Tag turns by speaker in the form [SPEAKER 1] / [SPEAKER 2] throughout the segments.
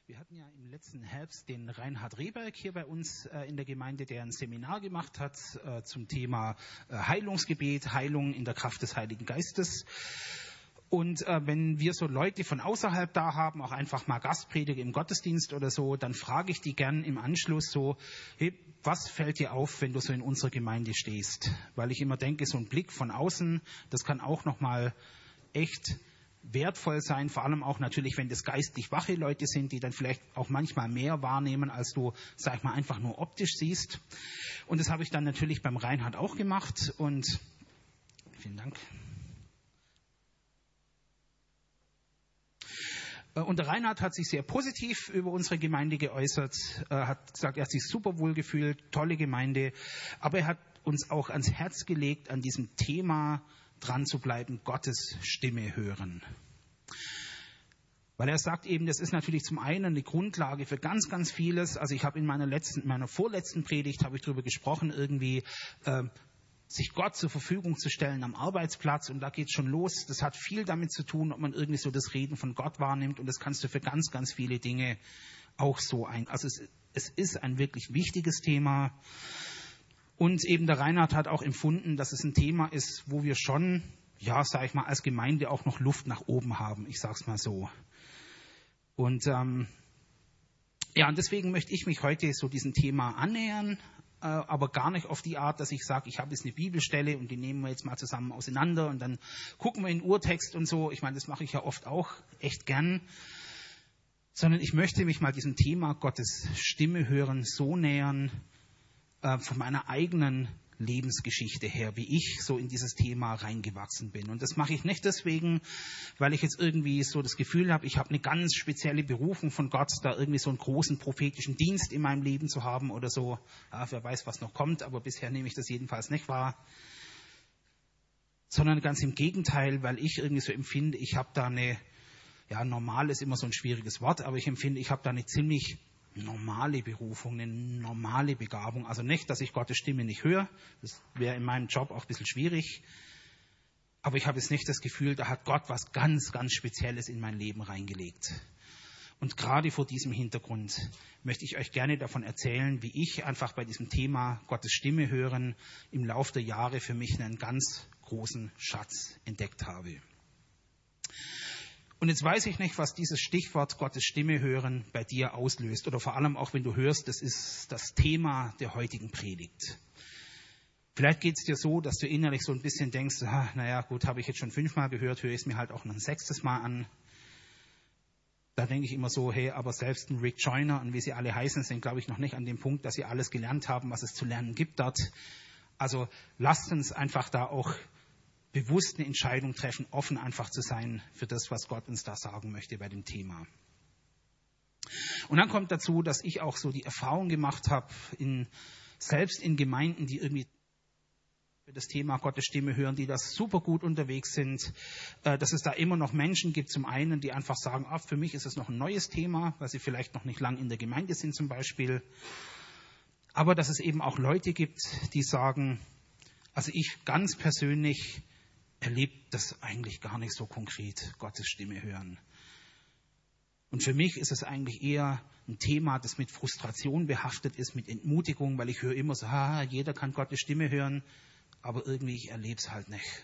[SPEAKER 1] Wir hatten ja im letzten Herbst den Reinhard Rehberg hier bei uns in der Gemeinde, der ein Seminar gemacht hat zum Thema Heilungsgebet, Heilung in der Kraft des Heiligen Geistes. Und wenn wir so Leute von außerhalb da haben, auch einfach mal Gastprediger im Gottesdienst oder so, dann frage ich die gern im Anschluss so, hey, was fällt dir auf, wenn du so in unserer Gemeinde stehst? Weil ich immer denke, so ein Blick von außen, das kann auch nochmal echt wertvoll sein, vor allem auch natürlich, wenn das geistlich wache Leute sind, die dann vielleicht auch manchmal mehr wahrnehmen, als du, sag ich mal, einfach nur optisch siehst. Und das habe ich dann natürlich beim Reinhard auch gemacht und vielen Dank. Und der Reinhard hat sich sehr positiv über unsere Gemeinde geäußert, hat gesagt, er hat sich super wohl gefühlt, tolle Gemeinde, aber er hat uns auch ans Herz gelegt, an diesem Thema dran zu bleiben, Gottes Stimme hören. Weil er sagt eben, das ist natürlich zum einen eine Grundlage für ganz, ganz vieles. Also ich habe in meiner vorletzten Predigt habe ich darüber gesprochen, irgendwie sich Gott zur Verfügung zu stellen am Arbeitsplatz. Und da geht es schon los. Das hat viel damit zu tun, ob man irgendwie so das Reden von Gott wahrnimmt. Und das kannst du für ganz, ganz viele Dinge auch so Also es ist ein wirklich wichtiges Thema. Und eben der Reinhard hat auch empfunden, dass es ein Thema ist, wo wir schon, ja, sag ich mal, als Gemeinde auch noch Luft nach oben haben. Ich sag's mal so. Und und deswegen möchte ich mich heute so diesem Thema annähern, aber gar nicht auf die Art, dass ich sage, ich habe jetzt eine Bibelstelle und die nehmen wir jetzt mal zusammen auseinander und dann gucken wir in den Urtext und so. Ich meine, das mache ich ja oft auch echt gern. Sondern ich möchte mich mal diesem Thema Gottes Stimme hören so nähern, von meiner eigenen Lebensgeschichte her, wie ich so in dieses Thema reingewachsen bin. Und das mache ich nicht deswegen, weil ich jetzt irgendwie so das Gefühl habe, ich habe eine ganz spezielle Berufung von Gott, da irgendwie so einen großen prophetischen Dienst in meinem Leben zu haben oder so. Ja, wer weiß, was noch kommt, aber bisher nehme ich das jedenfalls nicht wahr. Sondern ganz im Gegenteil, weil ich irgendwie so empfinde, ich habe da normal ist immer so ein schwieriges Wort, aber ich empfinde, ich habe da eine ziemlich normale Berufung, eine normale Begabung. Also nicht, dass ich Gottes Stimme nicht höre. Das wäre in meinem Job auch ein bisschen schwierig. Aber ich habe jetzt nicht das Gefühl, da hat Gott was ganz, ganz Spezielles in mein Leben reingelegt. Und gerade vor diesem Hintergrund möchte ich euch gerne davon erzählen, wie ich einfach bei diesem Thema Gottes Stimme hören im Laufe der Jahre für mich einen ganz großen Schatz entdeckt habe. Und jetzt weiß ich nicht, was dieses Stichwort Gottes Stimme hören bei dir auslöst. Oder vor allem auch, wenn du hörst, das ist das Thema der heutigen Predigt. Vielleicht geht es dir so, dass du innerlich so ein bisschen denkst, gut, habe ich jetzt schon 5-mal gehört, höre ich es mir halt auch noch ein 6. Mal an. Da denke ich immer so, hey, aber selbst ein Rick Joyner und wie sie alle heißen, sind, glaube ich, noch nicht an dem Punkt, dass sie alles gelernt haben, was es zu lernen gibt dort. Also lasst uns einfach da auch bewusst eine Entscheidung treffen, offen einfach zu sein für das, was Gott uns da sagen möchte bei dem Thema. Und dann kommt dazu, dass ich auch so die Erfahrung gemacht habe, selbst in Gemeinden, die irgendwie für das Thema Gottes Stimme hören, die da super gut unterwegs sind, dass es da immer noch Menschen gibt, zum einen, die einfach sagen, für mich ist es noch ein neues Thema, weil sie vielleicht noch nicht lang in der Gemeinde sind zum Beispiel. Aber dass es eben auch Leute gibt, die sagen, also ich ganz persönlich erlebe das eigentlich gar nicht so konkret, Gottes Stimme hören. Und für mich ist es eigentlich eher ein Thema, das mit Frustration behaftet ist, mit Entmutigung, weil ich höre immer so, jeder kann Gottes Stimme hören, aber irgendwie ich erlebe es halt nicht.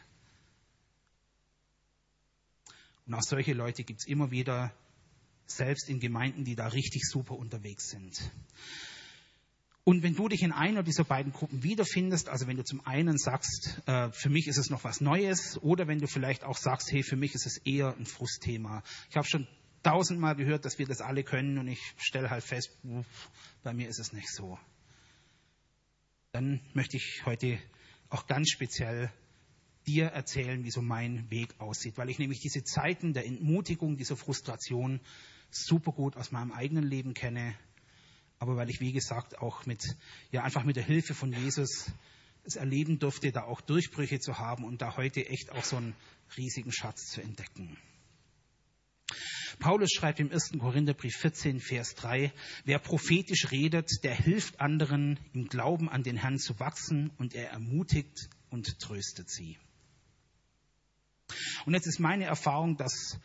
[SPEAKER 1] Und auch solche Leute gibt es immer wieder, selbst in Gemeinden, die da richtig super unterwegs sind. Und wenn du dich in einer dieser beiden Gruppen wiederfindest, also wenn du zum einen sagst, für mich ist es noch was Neues, oder wenn du vielleicht auch sagst, hey, für mich ist es eher ein Frustthema. Ich habe schon 1000-mal gehört, dass wir das alle können und ich stelle halt fest, bei mir ist es nicht so. Dann möchte ich heute auch ganz speziell dir erzählen, wie so mein Weg aussieht, weil ich nämlich diese Zeiten der Entmutigung, dieser Frustration super gut aus meinem eigenen Leben kenne. Aber weil ich, wie gesagt, auch einfach mit der Hilfe von Jesus es erleben durfte, da auch Durchbrüche zu haben und da heute echt auch so einen riesigen Schatz zu entdecken. Paulus schreibt im 1. Korintherbrief 14, Vers 3, wer prophetisch redet, der hilft anderen, im Glauben an den Herrn zu wachsen und er ermutigt und tröstet sie. Und jetzt ist meine Erfahrung, dass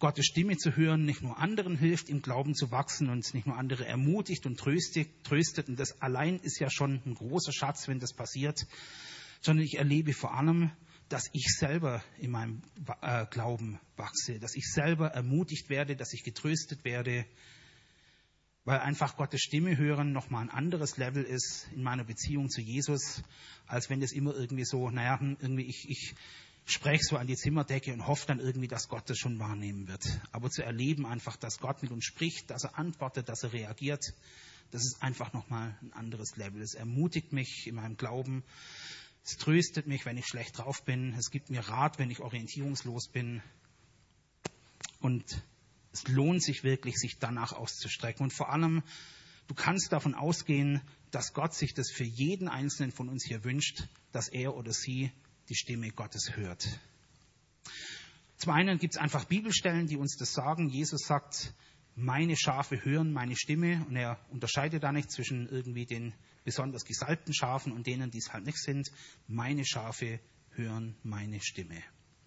[SPEAKER 1] Gottes Stimme zu hören nicht nur anderen hilft, im Glauben zu wachsen und nicht nur andere ermutigt und tröstet. Und das allein ist ja schon ein großer Schatz, wenn das passiert. Sondern ich erlebe vor allem, dass ich selber in meinem Glauben wachse, dass ich selber ermutigt werde, dass ich getröstet werde, weil einfach Gottes Stimme hören nochmal ein anderes Level ist in meiner Beziehung zu Jesus, als wenn das immer irgendwie so, irgendwie ich spreche so an die Zimmerdecke und hoffe dann irgendwie, dass Gott das schon wahrnehmen wird. Aber zu erleben einfach, dass Gott mit uns spricht, dass er antwortet, dass er reagiert, das ist einfach nochmal ein anderes Level. Es ermutigt mich in meinem Glauben. Es tröstet mich, wenn ich schlecht drauf bin. Es gibt mir Rat, wenn ich orientierungslos bin. Und es lohnt sich wirklich, sich danach auszustrecken. Und vor allem, du kannst davon ausgehen, dass Gott sich das für jeden Einzelnen von uns hier wünscht, dass er oder sie die Stimme Gottes hört. Zum einen gibt es einfach Bibelstellen, die uns das sagen. Jesus sagt, meine Schafe hören meine Stimme. Und er unterscheidet da nicht zwischen irgendwie den besonders gesalbten Schafen und denen, die es halt nicht sind. Meine Schafe hören meine Stimme.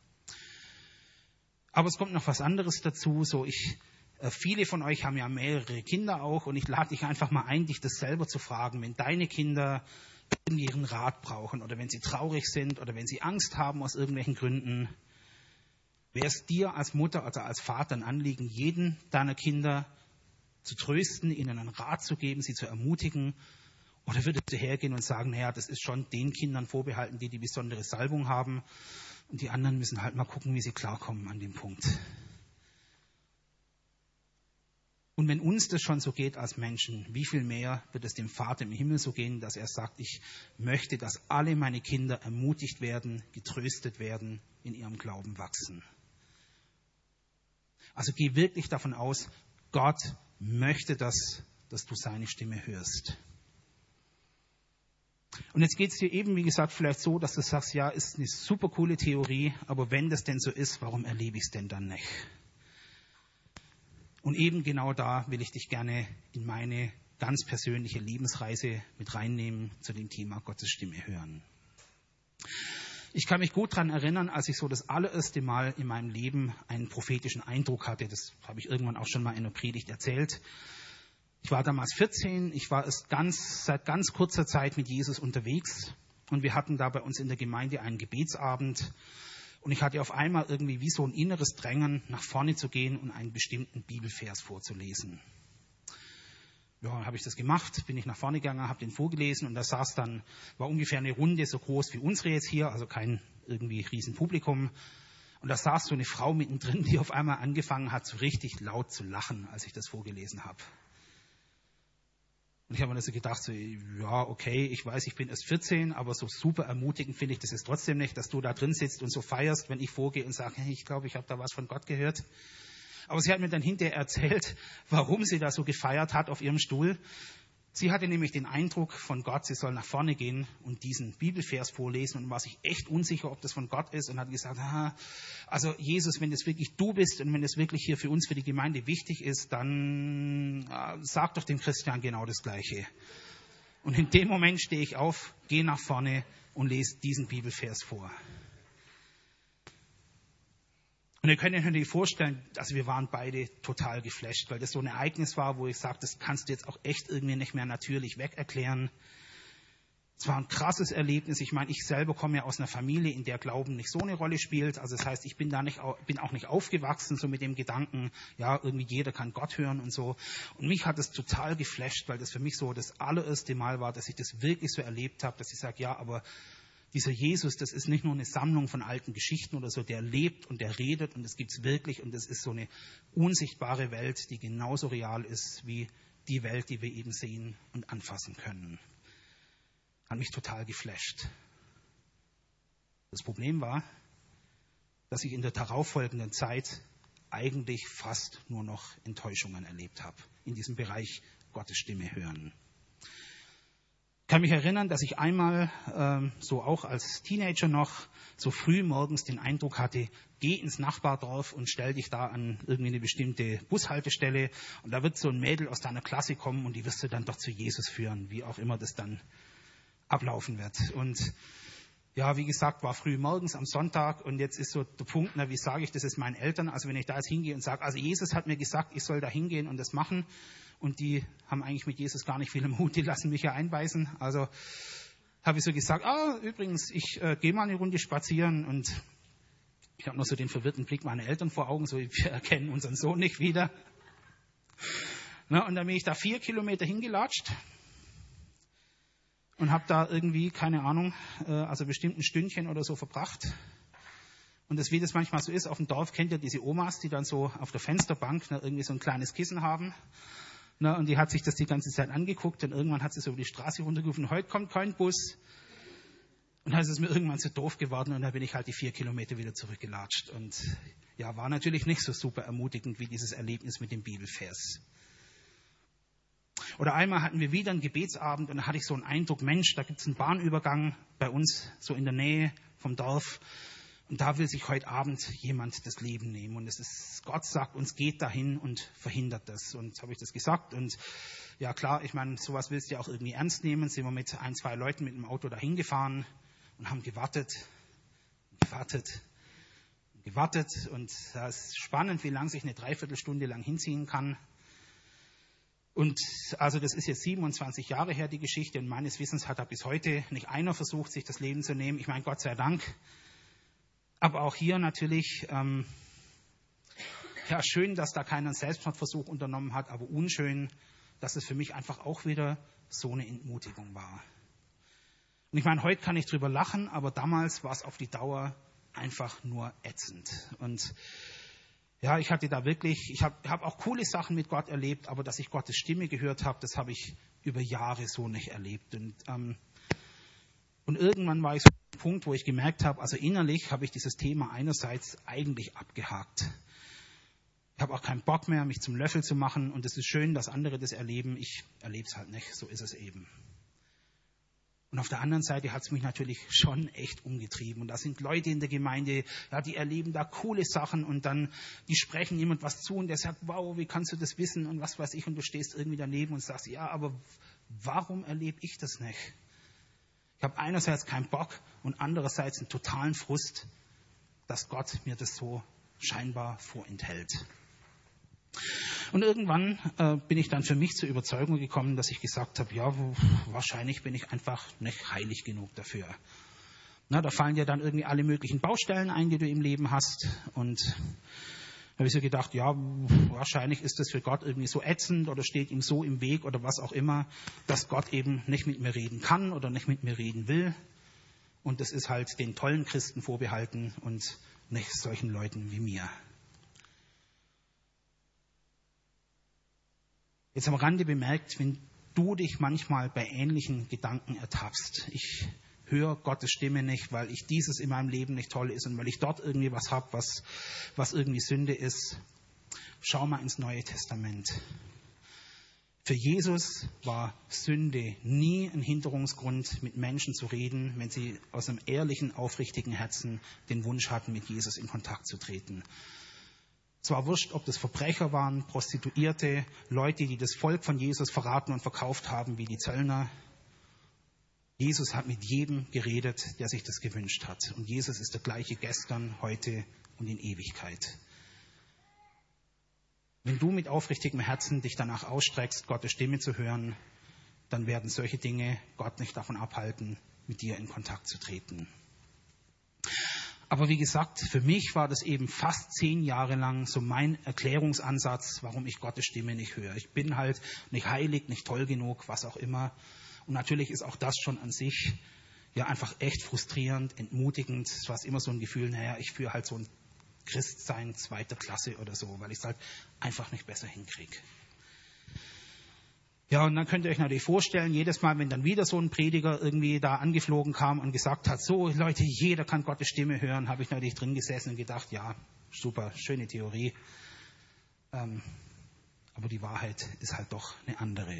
[SPEAKER 1] Aber es kommt noch was anderes dazu. Viele von euch haben ja mehrere Kinder auch. Und ich lade dich einfach mal ein, dich das selber zu fragen. Wenn deine Kinder ihren Rat brauchen oder wenn sie traurig sind oder wenn sie Angst haben aus irgendwelchen Gründen, wäre es dir als Mutter oder als Vater ein Anliegen, jeden deiner Kinder zu trösten, ihnen einen Rat zu geben, sie zu ermutigen? Oder würdest du hergehen und sagen, das ist schon den Kindern vorbehalten, die besondere Salbung haben und die anderen müssen halt mal gucken, wie sie klarkommen an dem Punkt? Und wenn uns das schon so geht als Menschen, wie viel mehr wird es dem Vater im Himmel so gehen, dass er sagt, ich möchte, dass alle meine Kinder ermutigt werden, getröstet werden, in ihrem Glauben wachsen. Also geh wirklich davon aus, Gott möchte das, dass du seine Stimme hörst. Und jetzt geht es dir eben, wie gesagt, vielleicht so, dass du sagst, ja, ist eine super coole Theorie, aber wenn das denn so ist, warum erlebe ich es denn dann nicht? Und eben genau da will ich dich gerne in meine ganz persönliche Lebensreise mit reinnehmen zu dem Thema Gottes Stimme hören. Ich kann mich gut daran erinnern, als ich so das allererste Mal in meinem Leben einen prophetischen Eindruck hatte. Das habe ich irgendwann auch schon mal in einer Predigt erzählt. Ich war damals 14, ich war erst seit ganz kurzer Zeit mit Jesus unterwegs und wir hatten da bei uns in der Gemeinde einen Gebetsabend. Und ich hatte auf einmal irgendwie wie so ein inneres Drängen, nach vorne zu gehen und einen bestimmten Bibelvers vorzulesen. Ja, habe ich das gemacht, bin ich nach vorne gegangen, habe den vorgelesen und da war ungefähr eine Runde so groß wie unsere jetzt hier, also kein irgendwie Riesenpublikum. Und da saß so eine Frau mittendrin, die auf einmal angefangen hat, so richtig laut zu lachen, als ich das vorgelesen habe. Und ich habe mir so gedacht, ja, okay, ich weiß, ich bin erst 14, aber so super ermutigend finde ich das jetzt trotzdem nicht, dass du da drin sitzt und so feierst, wenn ich vorgehe und sage, hey, ich glaube, ich habe da was von Gott gehört. Aber sie hat mir dann hinterher erzählt, warum sie da so gefeiert hat auf ihrem Stuhl. Sie hatte nämlich den Eindruck von Gott, sie soll nach vorne gehen und diesen Bibelvers vorlesen und war sich echt unsicher, ob das von Gott ist und hat gesagt, also Jesus, wenn das wirklich du bist und wenn das wirklich hier für uns, für die Gemeinde wichtig ist, dann sag doch dem Christian genau das Gleiche. Und in dem Moment stehe ich auf, gehe nach vorne und lese diesen Bibelvers vor. Und ihr könnt euch natürlich vorstellen, also wir waren beide total geflasht, weil das so ein Ereignis war, wo ich sage, das kannst du jetzt auch echt irgendwie nicht mehr natürlich weg erklären. Es war ein krasses Erlebnis. Ich meine, ich selber komme ja aus einer Familie, in der Glauben nicht so eine Rolle spielt. Also das heißt, ich bin auch nicht aufgewachsen so mit dem Gedanken, ja, irgendwie jeder kann Gott hören und so. Und mich hat es total geflasht, weil das für mich so das allererste Mal war, dass ich das wirklich so erlebt habe, dass ich sage, ja, aber dieser Jesus, das ist nicht nur eine Sammlung von alten Geschichten oder so, der lebt und der redet und das gibt's wirklich und das ist so eine unsichtbare Welt, die genauso real ist wie die Welt, die wir eben sehen und anfassen können. Hat mich total geflasht. Das Problem war, dass ich in der darauffolgenden Zeit eigentlich fast nur noch Enttäuschungen erlebt habe in diesem Bereich Gottes Stimme hören. Ich kann mich erinnern, dass ich einmal, so auch als Teenager noch, so früh morgens den Eindruck hatte, geh ins Nachbardorf und stell dich da an irgendwie eine bestimmte Bushaltestelle und da wird so ein Mädel aus deiner Klasse kommen und die wirst du dann doch zu Jesus führen, wie auch immer das dann ablaufen wird. Und ja, wie gesagt, war früh morgens am Sonntag und jetzt ist so der Punkt, wie sage ich das jetzt meinen Eltern? Also wenn ich da jetzt hingehe und sage, also Jesus hat mir gesagt, ich soll da hingehen und das machen und die haben eigentlich mit Jesus gar nicht viel im Hut, die lassen mich ja einweisen. Also habe ich so gesagt, übrigens, ich gehe mal eine Runde spazieren und ich habe noch so den verwirrten Blick meiner Eltern vor Augen, so wir erkennen unseren Sohn nicht wieder. Und dann bin ich da 4 Kilometer hingelatscht. Und habe da irgendwie, keine Ahnung, also bestimmt ein Stündchen oder so verbracht. Und das, wie das manchmal so ist, auf dem Dorf kennt ihr diese Omas, die dann so auf der Fensterbank irgendwie so ein kleines Kissen haben. Und die hat sich das die ganze Zeit angeguckt und irgendwann hat sie so über die Straße runtergerufen, heute kommt kein Bus. Und dann ist es mir irgendwann so doof geworden und dann bin ich halt die 4 Kilometer wieder zurückgelatscht. Und ja, war natürlich nicht so super ermutigend wie dieses Erlebnis mit dem Bibelvers. Oder einmal hatten wir wieder einen Gebetsabend und da hatte ich so einen Eindruck, Mensch, da gibt es einen Bahnübergang bei uns, so in der Nähe vom Dorf. Und da will sich heute Abend jemand das Leben nehmen. Und es ist, Gott sagt uns, geht dahin und verhindert das. Und habe ich das gesagt. Und ja klar, ich meine, sowas willst du ja auch irgendwie ernst nehmen. Sind wir mit 1, 2 Leuten mit dem Auto dahin gefahren und haben gewartet. Und das ist spannend, wie lange sich eine Dreiviertelstunde lang hinziehen kann. Und also das ist jetzt 27 Jahre her, die Geschichte. Und meines Wissens hat da bis heute nicht einer versucht, sich das Leben zu nehmen. Ich meine, Gott sei Dank. Aber auch hier natürlich, ja, schön, dass da keiner einen Selbstmordversuch unternommen hat, aber unschön, dass es für mich einfach auch wieder so eine Entmutigung war. Und ich meine, heute kann ich drüber lachen, aber damals war es auf die Dauer einfach nur ätzend. Und ja, ich hatte da wirklich, ich hab auch coole Sachen mit Gott erlebt, aber dass ich Gottes Stimme gehört habe, das habe ich über Jahre so nicht erlebt. Und irgendwann war ich so an einem Punkt, wo ich gemerkt habe, also innerlich habe ich dieses Thema einerseits eigentlich abgehakt. Ich habe auch keinen Bock mehr, mich zum Löffel zu machen und es ist schön, dass andere das erleben. Ich erlebe es halt nicht, so ist es eben. Und auf der anderen Seite hat es mich natürlich schon echt umgetrieben. Und da sind Leute in der Gemeinde, ja, die erleben da coole Sachen und dann, die sprechen jemand was zu und der sagt, wow, wie kannst du das wissen und was weiß ich. Und du stehst irgendwie daneben und sagst, ja, aber warum erlebe ich das nicht? Ich habe einerseits keinen Bock und andererseits einen totalen Frust, dass Gott mir das so scheinbar vorenthält. Und irgendwann bin ich dann für mich zur Überzeugung gekommen, dass ich gesagt habe, ja, wahrscheinlich bin ich einfach nicht heilig genug dafür. Da fallen dir dann irgendwie alle möglichen Baustellen ein, die du im Leben hast. Und da habe ich so gedacht, ja, wahrscheinlich ist das für Gott irgendwie so ätzend oder steht ihm so im Weg oder was auch immer, dass Gott eben nicht mit mir reden kann oder nicht mit mir reden will. Und das ist halt den tollen Christen vorbehalten und nicht solchen Leuten wie mir. Jetzt am Rande bemerkt, wenn du dich manchmal bei ähnlichen Gedanken ertappst. Ich höre Gottes Stimme nicht, weil ich dieses in meinem Leben nicht toll ist und weil ich dort irgendwie was habe, was irgendwie Sünde ist. Schau mal ins Neue Testament. Für Jesus war Sünde nie ein Hinderungsgrund, mit Menschen zu reden, wenn sie aus einem ehrlichen, aufrichtigen Herzen den Wunsch hatten, mit Jesus in Kontakt zu treten. Es war wurscht, ob das Verbrecher waren, Prostituierte, Leute, die das Volk von Jesus verraten und verkauft haben, wie die Zöllner. Jesus hat mit jedem geredet, der sich das gewünscht hat. Und Jesus ist der gleiche gestern, heute und in Ewigkeit. Wenn du mit aufrichtigem Herzen dich danach ausstreckst, Gottes Stimme zu hören, dann werden solche Dinge Gott nicht davon abhalten, mit dir in Kontakt zu treten. Aber wie gesagt, für mich war das eben fast 10 Jahre lang so mein Erklärungsansatz, warum ich Gottes Stimme nicht höre. Ich bin halt nicht heilig, nicht toll genug, was auch immer. Und natürlich ist auch das schon an sich ja einfach echt frustrierend, entmutigend. Es war immer so ein Gefühl, naja, ich führe halt so ein Christsein 2. Klasse oder so, weil ich es halt einfach nicht besser hinkriege. Ja, und dann könnt ihr euch natürlich vorstellen, jedes Mal, wenn dann wieder so ein Prediger irgendwie da angeflogen kam und gesagt hat, so Leute, jeder kann Gottes Stimme hören, habe ich natürlich drin gesessen und gedacht, ja, super, schöne Theorie. Aber die Wahrheit ist halt doch eine andere.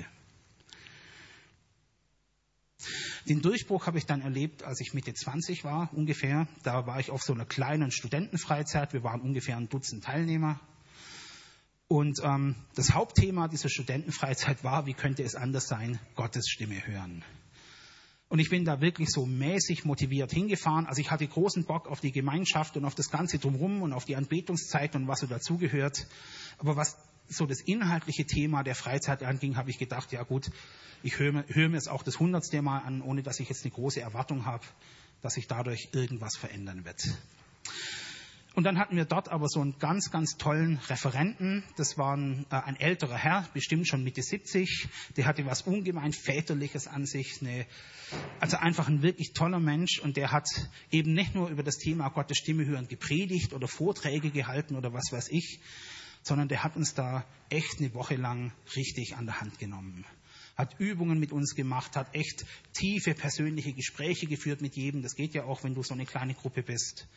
[SPEAKER 1] Den Durchbruch habe ich dann erlebt, als ich Mitte 20 war, ungefähr. Da war ich auf so einer kleinen Studentenfreizeit. Wir waren ungefähr ein Dutzend Teilnehmer. Und das Hauptthema dieser Studentenfreizeit war, wie könnte es anders sein, Gottes Stimme hören. Und ich bin da wirklich so mäßig motiviert hingefahren. Also ich hatte großen Bock auf die Gemeinschaft und auf das Ganze drumherum und auf die Anbetungszeit und was so dazugehört. Aber was so das inhaltliche Thema der Freizeit anging, habe ich gedacht, ja gut, ich höre mir es auch das 100. Mal an, ohne dass ich jetzt eine große Erwartung habe, dass sich dadurch irgendwas verändern wird. Und dann hatten wir dort aber so einen ganz, ganz tollen Referenten. Das war ein älterer Herr, bestimmt schon Mitte 70. Der hatte was ungemein Väterliches an sich. Also einfach ein wirklich toller Mensch. Und der hat eben nicht nur über das Thema Gottes Stimme hören gepredigt oder Vorträge gehalten oder was weiß ich, sondern der hat uns da echt eine Woche lang richtig an der Hand genommen. Hat Übungen mit uns gemacht, hat echt tiefe persönliche Gespräche geführt mit jedem. Das geht ja auch, wenn du so eine kleine Gruppe bist.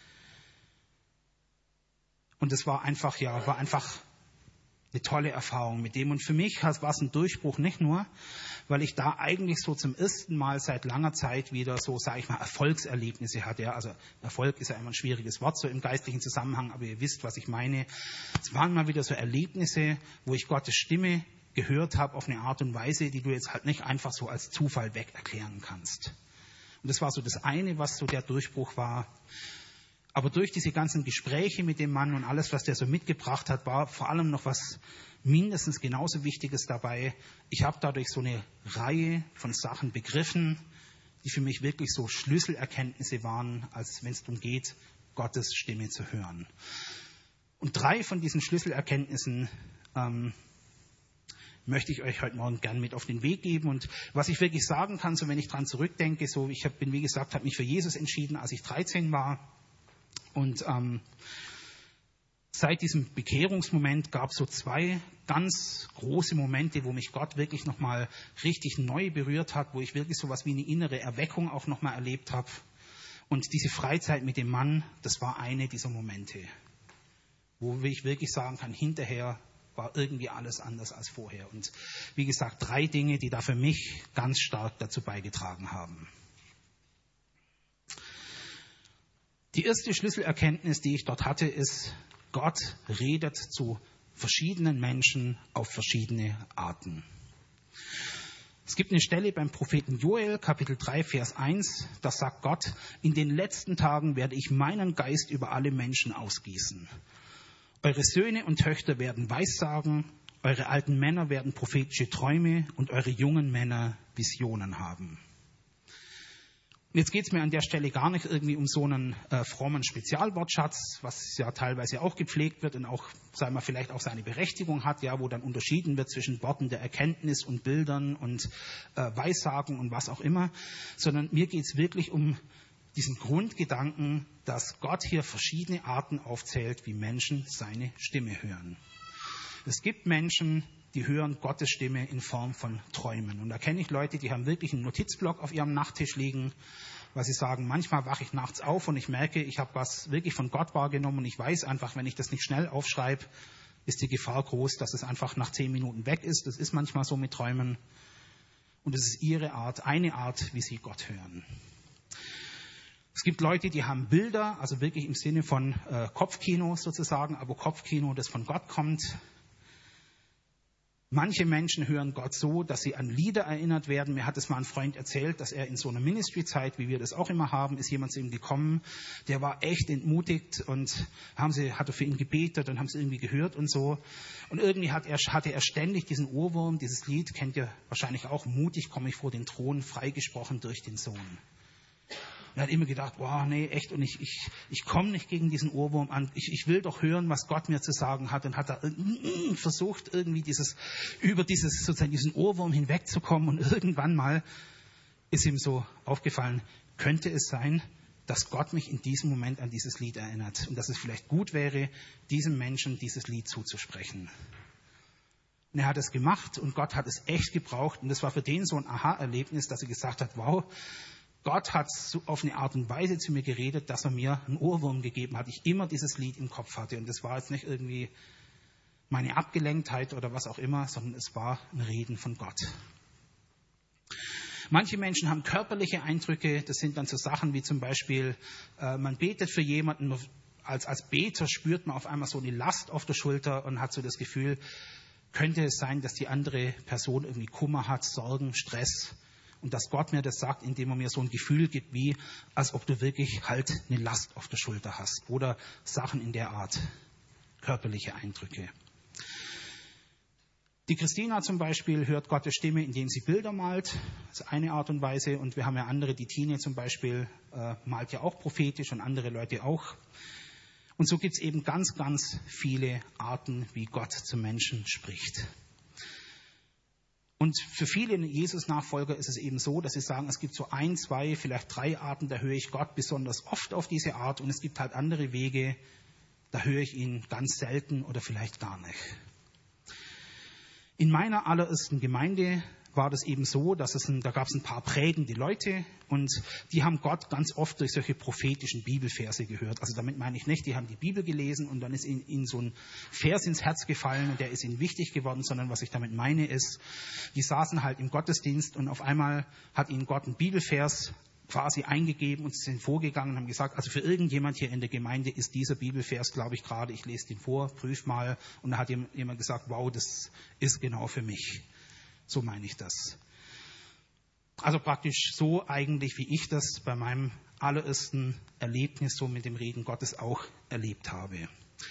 [SPEAKER 1] Und es war einfach eine tolle Erfahrung mit dem. Und für mich war es ein Durchbruch, nicht nur, weil ich da eigentlich so zum ersten Mal seit langer Zeit wieder so, sage ich mal, Erfolgserlebnisse hatte. Ja, also Erfolg ist ja immer ein schwieriges Wort so im geistlichen Zusammenhang, aber ihr wisst, was ich meine. Es waren mal wieder so Erlebnisse, wo ich Gottes Stimme gehört habe auf eine Art und Weise, die du jetzt halt nicht einfach so als Zufall weg erklären kannst. Und das war so das eine, was so der Durchbruch war. Aber durch diese ganzen Gespräche mit dem Mann und alles, was der so mitgebracht hat, war vor allem noch was mindestens genauso Wichtiges dabei. Ich habe dadurch so eine Reihe von Sachen begriffen, die für mich wirklich so Schlüsselerkenntnisse waren, als wenn es darum geht, Gottes Stimme zu hören. Und 3 von diesen Schlüsselerkenntnissen möchte ich euch heute Morgen gern mit auf den Weg geben. Und was ich wirklich sagen kann, so wenn ich dran zurückdenke, so ich bin, wie gesagt, habe mich für Jesus entschieden, als ich 13 war. Und seit diesem Bekehrungsmoment gab es so 2 ganz große Momente, wo mich Gott wirklich nochmal richtig neu berührt hat, wo ich wirklich so was wie eine innere Erweckung auch nochmal erlebt habe. Und diese Freizeit mit dem Mann, das war eine dieser Momente, wo ich wirklich sagen kann, hinterher war irgendwie alles anders als vorher. Und wie gesagt, 3 Dinge, die da für mich ganz stark dazu beigetragen haben. Die erste Schlüsselerkenntnis, die ich dort hatte, ist, Gott redet zu verschiedenen Menschen auf verschiedene Arten. Es gibt eine Stelle beim Propheten Joel, Kapitel 3, Vers 1, da sagt Gott, in den letzten Tagen werde ich meinen Geist über alle Menschen ausgießen. Eure Söhne und Töchter werden Weissagen, eure alten Männer werden prophetische Träume und eure jungen Männer Visionen haben. Und jetzt geht es mir an der Stelle gar nicht irgendwie um so einen frommen Spezialwortschatz, was ja teilweise auch gepflegt wird und auch, sagen wir, vielleicht auch seine Berechtigung hat, ja, wo dann unterschieden wird zwischen Worten der Erkenntnis und Bildern und Weissagen und was auch immer, sondern mir geht es wirklich um diesen Grundgedanken, dass Gott hier verschiedene Arten aufzählt, wie Menschen seine Stimme hören. Es gibt Menschen, die hören Gottes Stimme in Form von Träumen. Und da kenne ich Leute, die haben wirklich einen Notizblock auf ihrem Nachttisch liegen, weil sie sagen, manchmal wache ich nachts auf und ich merke, ich habe was wirklich von Gott wahrgenommen und ich weiß einfach, wenn ich das nicht schnell aufschreibe, ist die Gefahr groß, dass es einfach nach 10 Minuten weg ist. Das ist manchmal so mit Träumen. Und es ist ihre Art, eine Art, wie sie Gott hören. Es gibt Leute, die haben Bilder, also wirklich im Sinne von Kopfkino sozusagen, aber Kopfkino, das von Gott kommt. Manche Menschen hören Gott so, dass sie an Lieder erinnert werden. Mir hat es mal ein Freund erzählt, dass er in so einer Ministry-Zeit, wie wir das auch immer haben, ist jemand zu ihm gekommen, der war echt entmutigt und hat er für ihn gebetet und haben es irgendwie gehört und so. Und irgendwie hatte er ständig diesen Ohrwurm, dieses Lied, kennt ihr wahrscheinlich auch, mutig komme ich vor den Thron, freigesprochen durch den Sohn. Und er hat immer gedacht, boah, nee, echt, und ich komme nicht gegen diesen Ohrwurm an. Ich will doch hören, was Gott mir zu sagen hat. Und hat da versucht, irgendwie über diesen Ohrwurm hinwegzukommen. Und irgendwann mal ist ihm so aufgefallen, könnte es sein, dass Gott mich in diesem Moment an dieses Lied erinnert. Und dass es vielleicht gut wäre, diesem Menschen dieses Lied zuzusprechen. Und er hat es gemacht und Gott hat es echt gebraucht. Und das war für den so ein Aha-Erlebnis, dass er gesagt hat, wow, Gott hat so auf eine Art und Weise zu mir geredet, dass er mir einen Ohrwurm gegeben hat. Ich immer dieses Lied im Kopf hatte. Und das war jetzt nicht irgendwie meine Abgelenktheit oder was auch immer, sondern es war ein Reden von Gott. Manche Menschen haben körperliche Eindrücke. Das sind dann so Sachen wie zum Beispiel, man betet für jemanden. Als Beter spürt man auf einmal so eine Last auf der Schulter und hat so das Gefühl, könnte es sein, dass die andere Person irgendwie Kummer hat, Sorgen, Stress. und dass Gott mir das sagt, indem er mir so ein Gefühl gibt, wie als ob du wirklich halt eine Last auf der Schulter hast oder Sachen in der Art, körperliche Eindrücke. Die Christina zum Beispiel hört Gottes Stimme, indem sie Bilder malt. Das ist eine Art und Weise. Und wir haben ja andere, die Tine zum Beispiel malt ja auch prophetisch und andere Leute auch. Und so gibt es eben ganz, ganz viele Arten, wie Gott zum Menschen spricht. Und für viele Jesus-Nachfolger ist es eben so, dass sie sagen, es gibt so 1, 2, vielleicht 3 Arten, da höre ich Gott besonders oft auf diese Art. Und es gibt halt andere Wege, da höre ich ihn ganz selten oder vielleicht gar nicht. In meiner allerersten Gemeinde war das eben so, dass da gab es ein paar prägende Leute und die haben Gott ganz oft durch solche prophetischen Bibelverse gehört. Also damit meine ich nicht, die haben die Bibel gelesen und dann ist ihnen so ein Vers ins Herz gefallen und der ist ihnen wichtig geworden, sondern was ich damit meine ist, die saßen halt im Gottesdienst und auf einmal hat ihnen Gott einen Bibelvers quasi eingegeben und sind vorgegangen und haben gesagt, also für irgendjemand hier in der Gemeinde ist dieser Bibelvers, glaube ich gerade, ich lese den vor, prüf mal. Und da hat jemand gesagt, wow, das ist genau für mich. So meine ich das. Also praktisch so eigentlich, wie ich das bei meinem allerersten Erlebnis so mit dem Reden Gottes auch erlebt habe.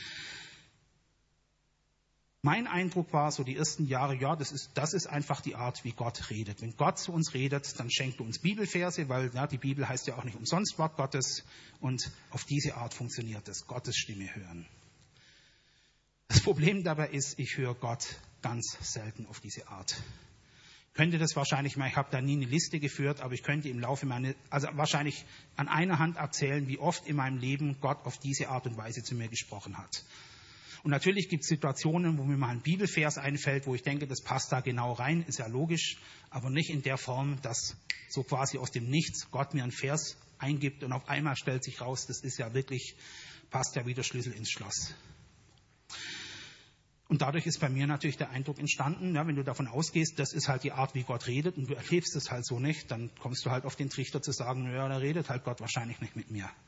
[SPEAKER 1] Mein Eindruck war so die ersten Jahre, ja, das ist einfach die Art, wie Gott redet. Wenn Gott zu uns redet, dann schenkt er uns Bibelverse, weil ja, die Bibel heißt ja auch nicht umsonst Wort Gottes. Und auf diese Art funktioniert es, Gottes Stimme hören. Das Problem dabei ist, ich höre Gott ganz selten auf diese Art. Könnte das wahrscheinlich mal, ich habe da nie eine Liste geführt, aber ich könnte im Laufe also wahrscheinlich an einer Hand erzählen, wie oft in meinem Leben Gott auf diese Art und Weise zu mir gesprochen hat. Und natürlich gibt es Situationen, wo mir mal ein Bibelvers einfällt, wo ich denke, das passt da genau rein, ist ja logisch, aber nicht in der Form, dass so quasi aus dem Nichts Gott mir einen Vers eingibt und auf einmal stellt sich raus, das ist ja wirklich, passt ja wie der Schlüssel ins Schloss. Und dadurch ist bei mir natürlich der Eindruck entstanden, ja, wenn du davon ausgehst, das ist halt die Art, wie Gott redet und du erlebst es halt so nicht, dann kommst du halt auf den Trichter zu sagen, ja, da redet halt Gott wahrscheinlich nicht mit mir.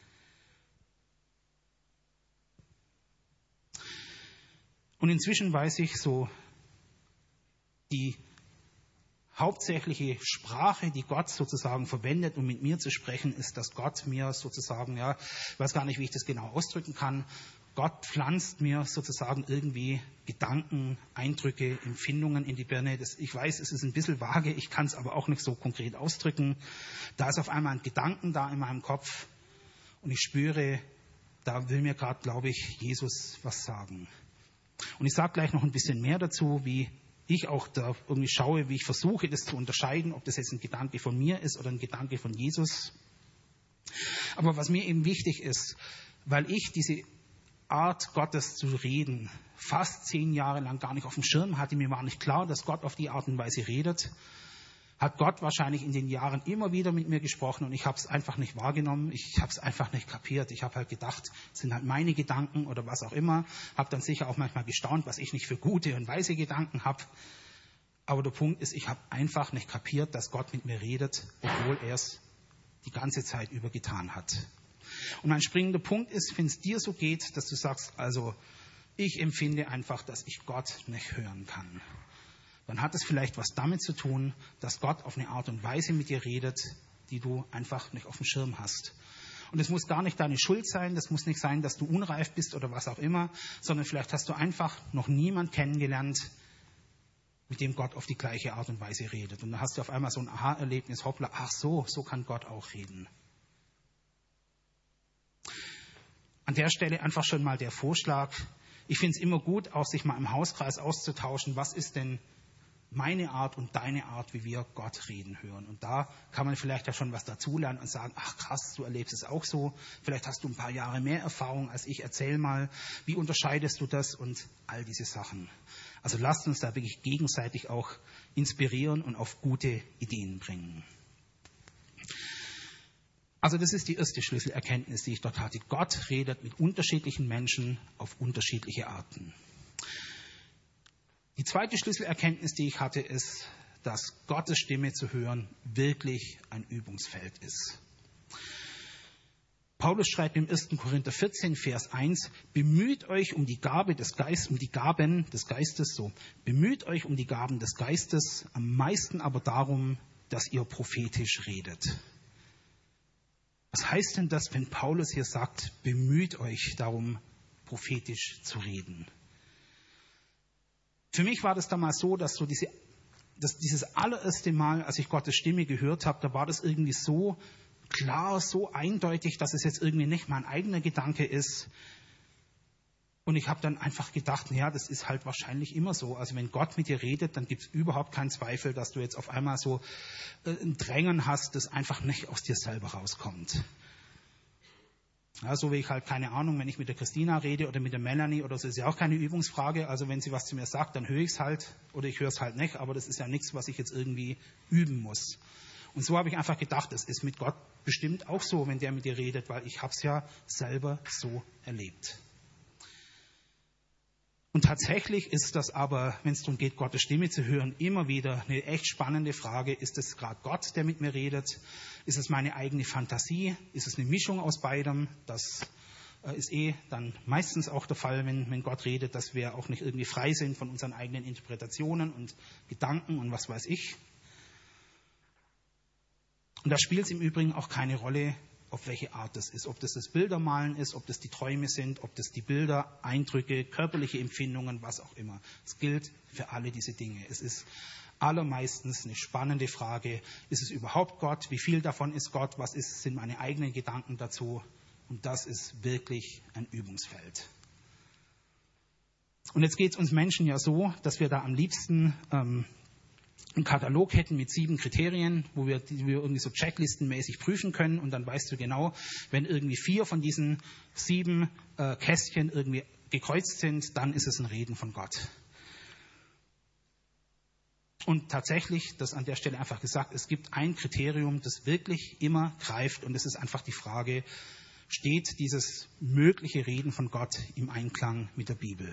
[SPEAKER 1] Und inzwischen weiß ich so, die hauptsächliche Sprache, die Gott sozusagen verwendet, um mit mir zu sprechen, ist, dass Gott mir sozusagen, ja, ich weiß gar nicht, wie ich das genau ausdrücken kann, Gott pflanzt mir sozusagen irgendwie Gedanken, Eindrücke, Empfindungen in die Birne. Ich weiß, es ist ein bisschen vage, ich kann es aber auch nicht so konkret ausdrücken. Da ist auf einmal ein Gedanken da in meinem Kopf und ich spüre, da will mir gerade, glaube ich, Jesus was sagen. Und ich sage gleich noch ein bisschen mehr dazu, wie ich auch da irgendwie schaue, wie ich versuche, das zu unterscheiden, ob das jetzt ein Gedanke von mir ist oder ein Gedanke von Jesus. Aber was mir eben wichtig ist, weil ich diese Art Gottes zu reden fast 10 Jahre lang gar nicht auf dem Schirm hatte, mir war nicht klar, dass Gott auf die Art und Weise redet, hat Gott wahrscheinlich in den Jahren immer wieder mit mir gesprochen und ich habe es einfach nicht wahrgenommen, ich habe es einfach nicht kapiert. Ich habe halt gedacht, es sind halt meine Gedanken oder was auch immer, habe dann sicher auch manchmal gestaunt, was ich nicht für gute und weise Gedanken habe. Aber der Punkt ist, ich habe einfach nicht kapiert, dass Gott mit mir redet, obwohl er es die ganze Zeit über getan hat. Und mein springender Punkt ist, wenn es dir so geht, dass du sagst, also ich empfinde einfach, dass ich Gott nicht hören kann, dann hat es vielleicht was damit zu tun, dass Gott auf eine Art und Weise mit dir redet, die du einfach nicht auf dem Schirm hast. Und es muss gar nicht deine Schuld sein, das muss nicht sein, dass du unreif bist oder was auch immer, sondern vielleicht hast du einfach noch niemand kennengelernt, mit dem Gott auf die gleiche Art und Weise redet. Und dann hast du auf einmal so ein Aha-Erlebnis, hoppla, ach so kann Gott auch reden. An der Stelle einfach schon mal der Vorschlag. Ich finde es immer gut, auch sich mal im Hauskreis auszutauschen, was ist denn meine Art und deine Art, wie wir Gott reden hören. Und da kann man vielleicht ja schon was dazulernen und sagen, ach krass, du erlebst es auch so. Vielleicht hast du ein paar Jahre mehr Erfahrung als ich. Erzähl mal, wie unterscheidest du das und all diese Sachen. Also lasst uns da wirklich gegenseitig auch inspirieren und auf gute Ideen bringen. Also das ist die erste Schlüsselerkenntnis, die ich dort hatte. Gott redet mit unterschiedlichen Menschen auf unterschiedliche Arten. Die zweite Schlüsselerkenntnis, die ich hatte, ist, dass Gottes Stimme zu hören wirklich ein Übungsfeld ist. Paulus schreibt im 1. Korinther 14, Vers 1, bemüht euch um die Gaben des Geistes, bemüht euch um die Gaben des Geistes, am meisten aber darum, dass ihr prophetisch redet. Was heißt denn das, wenn Paulus hier sagt, bemüht euch darum, prophetisch zu reden? Für mich war das damals so, dass dieses allererste Mal, als ich Gottes Stimme gehört habe, da war das irgendwie so klar, so eindeutig, dass es jetzt irgendwie nicht mein eigener Gedanke ist. Und ich habe dann einfach gedacht, naja, das ist halt wahrscheinlich immer so. Also wenn Gott mit dir redet, dann gibt es überhaupt keinen Zweifel, dass du jetzt auf einmal so ein Drängen hast, das einfach nicht aus dir selber rauskommt. Ja, so wie ich halt, keine Ahnung, wenn ich mit der Christina rede oder mit der Melanie oder so, ist ja auch keine Übungsfrage. Also wenn sie was zu mir sagt, dann höre ich es halt oder ich höre es halt nicht. Aber das ist ja nichts, was ich jetzt irgendwie üben muss. Und so habe ich einfach gedacht, es ist mit Gott bestimmt auch so, wenn der mit dir redet, weil ich habe es ja selber so erlebt. Und tatsächlich ist das aber, wenn es darum geht, Gottes Stimme zu hören, immer wieder eine echt spannende Frage. Ist es gerade Gott, der mit mir redet? Ist es meine eigene Fantasie? Ist es eine Mischung aus beidem? Das ist dann meistens auch der Fall, wenn Gott redet, dass wir auch nicht irgendwie frei sind von unseren eigenen Interpretationen und Gedanken und was weiß ich. Und da spielt es im Übrigen auch keine Rolle, auf welche Art das ist. Ob das Bildermalen ist, ob das die Träume sind, ob das die Bilder, Eindrücke, körperliche Empfindungen, was auch immer. Es gilt für alle diese Dinge. Es ist allermeistens eine spannende Frage. Ist es überhaupt Gott? Wie viel davon ist Gott? Sind meine eigenen Gedanken dazu? Und das ist wirklich ein Übungsfeld. Und jetzt geht es uns Menschen ja so, dass wir da am liebsten einen Katalog hätten mit 7 Kriterien, die wir irgendwie so checklistenmäßig prüfen können. Und dann weißt du genau, wenn irgendwie 4 von diesen 7 Kästchen irgendwie gekreuzt sind, dann ist es ein Reden von Gott. Und tatsächlich, das an der Stelle einfach gesagt, es gibt ein Kriterium, das wirklich immer greift. Und es ist einfach die Frage, steht dieses mögliche Reden von Gott im Einklang mit der Bibel?